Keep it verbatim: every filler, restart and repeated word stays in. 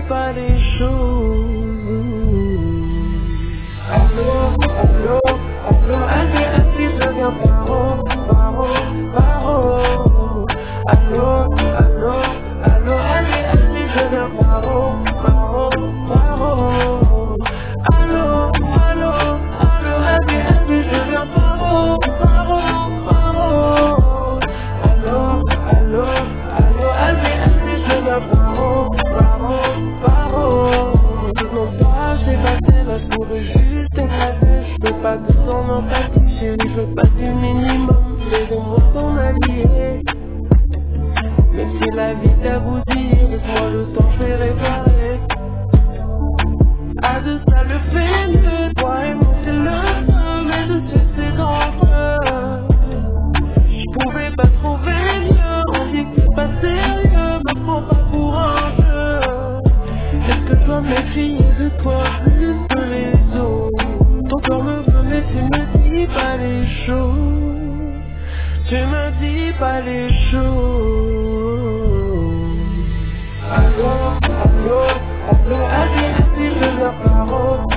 pas les choses. Allô, allô, allô, allez, allez, je viens paro, paro, paro. Allô, allô, allô, allez, allez, je viens paro, paro, paro. Allô, allô, allô, allez, allez, je viens paro, paro, paro. Allô, allô, allô, allez, allez, je viens paro, paro, paro. Non pas, j'ai passé la soirée juste éclater. Je veux pas de son empathie, chérie, je veux pas du minimum. Aidez-moi ton allié. Même si la vie t'a bousillé, laisse-moi le temps, je vais réparer. À deux ça le fait mieux, toi et moi c'est le feu, mais de suite c'est dangereux. J'pouvais pas trouver mieux, on dit que c'est pas sérieux, me prends pas pour un jeu. Est-ce que je dois me méfier de toi plus que les autres? Ton corps me veut mais tu me dis pas les choses. Tu me dis pas les choses. Allô, allô, allô, allez, allez, je viens paro.